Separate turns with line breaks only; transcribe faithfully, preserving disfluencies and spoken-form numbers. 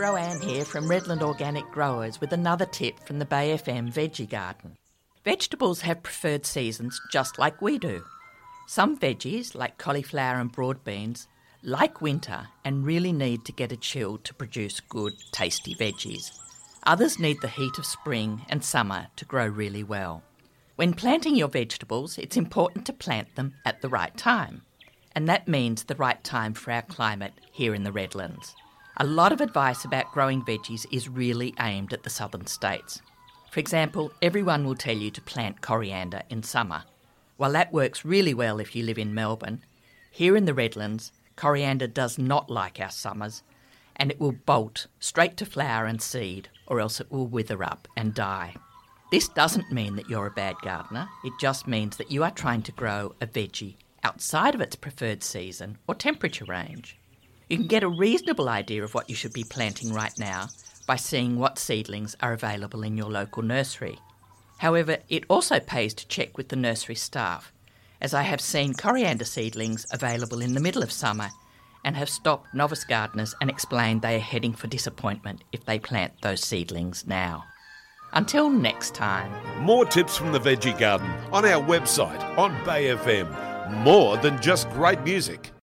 Roanne here from Redland Organic Growers with another tip from the Bay F M Veggie Garden. Vegetables have preferred seasons just like we do. Some veggies, like cauliflower and broad beans, like winter and really need to get a chill to produce good, tasty veggies. Others need the heat of spring and summer to grow really well. When planting your vegetables, it's important to plant them at the right time. And that means the right time for our climate here in the Redlands. A lot of advice about growing veggies is really aimed at the southern states. For example, everyone will tell you to plant coriander in summer. While that works really well if you live in Melbourne, here in the Redlands, coriander does not like our summers, and it will bolt straight to flower and seed, or else it will wither up and die. This doesn't mean that you're a bad gardener, it just means that you are trying to grow a veggie outside of its preferred season or temperature range. You can get a reasonable idea of what you should be planting right now by seeing what seedlings are available in your local nursery. However, it also pays to check with the nursery staff, as I have seen coriander seedlings available in the middle of summer and have stopped novice gardeners and explained they are heading for disappointment if they plant those seedlings now. Until next time.
More tips from the Veggie Garden on our website on Bay F M. More than just great music.